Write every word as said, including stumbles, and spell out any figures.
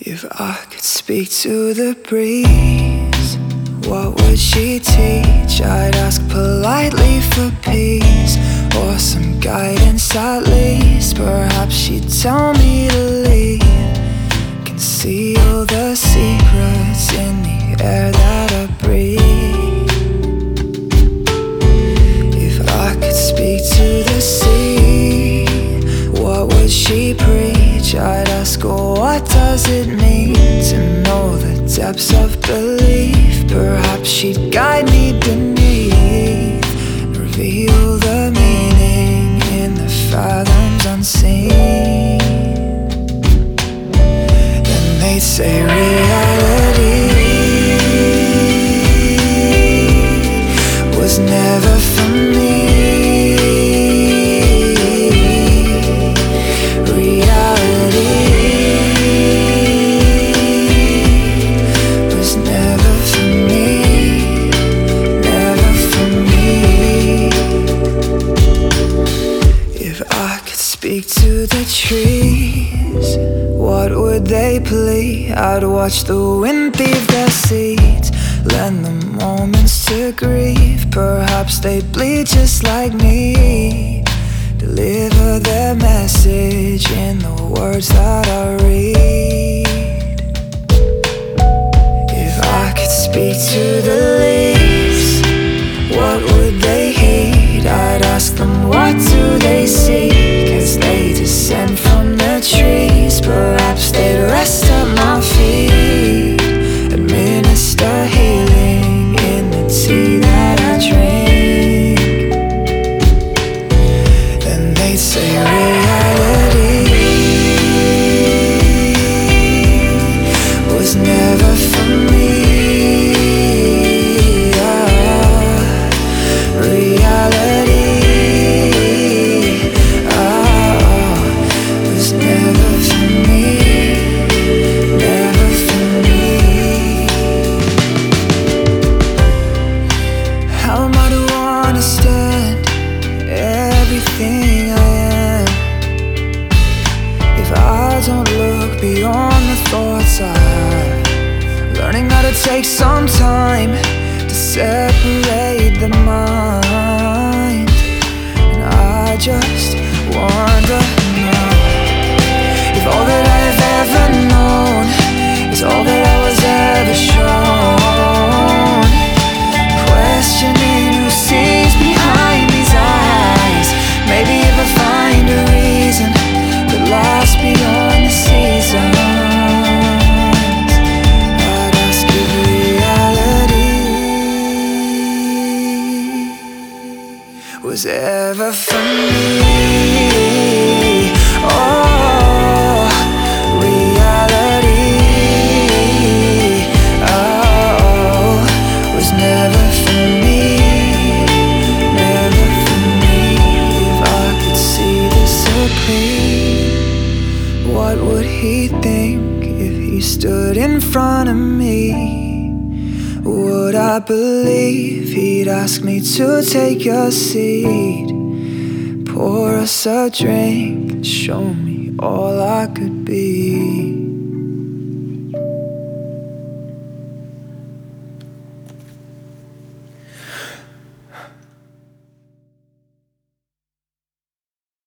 If I could speak to the breeze, what would she teach? I'd ask politely for peace, or some guidance at least. Perhaps she'd tell me to leave, conceal the secrets in the air that I breathe. If I could speak to the sea, what would she preach? I'd ask her, what does it mean to know the depths of belief? Perhaps she'd guide me beneath, reveal the meaning in the fathoms unseen. Then they'd say reality was never for me. Speak to the trees, what would they plea? I'd watch the wind thieve their seeds, lend them moments to grieve. Perhaps they'd bleed just like me, deliver their message in the words that I read. If I could speak to the leaves, what would they heed? I'd ask them, what do they see? As they descend from the trees, perhaps they'd rest at my feet, administer healing in the tea that I drink. Then they'd say reality was never for me. Everything I am, if I don't look beyond the thoughts I have, learning how to take some time to separate the mind. And I just wonder now, if all that I have ever known is all that I was ever shown. Questioning who sees behind these eyes. Maybe if I find a reason that lies beyond the seasons, I'd ask if reality was ever for me. Oh, reality, oh, was never for me. What would he think if he stood in front of me? Would I believe he'd ask me to take a seat, pour us a drink, and show me all I could be?